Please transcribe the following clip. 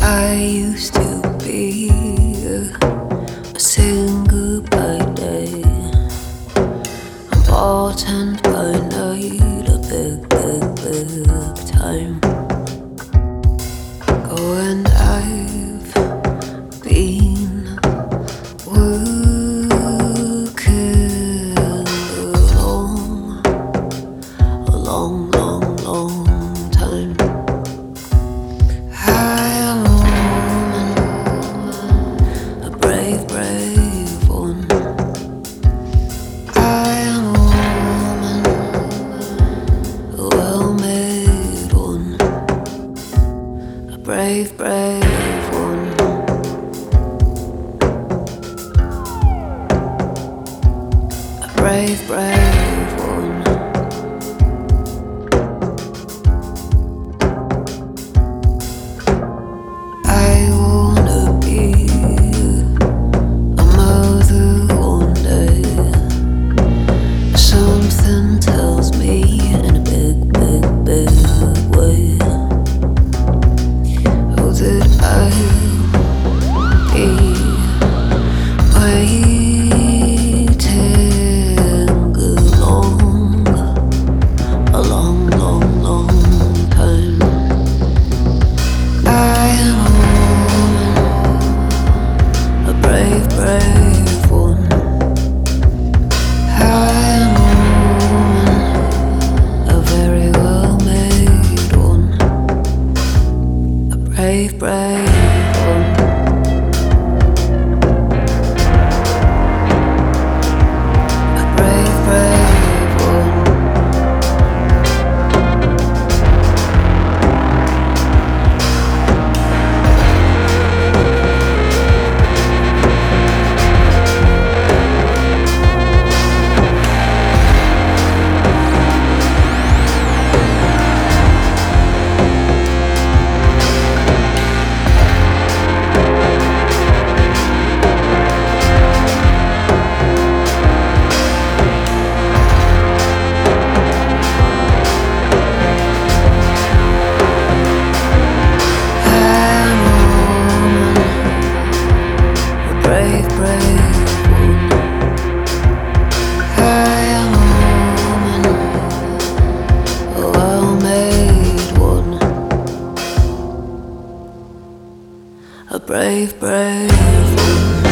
I used to be a single by day, important by night, a big time. Oh, and I've been working alone a long time. I am a woman, a brave one. I am a woman, a well-made one, a brave one. A brave one. I wanna be a mother one day. Something tells me in a big way, oh, that I'll be waiting a long time. I am a woman, a brave one. I am a woman, a very well-made one, a brave one. A brave one. Brave one. I am a woman, a well-made one, a brave one.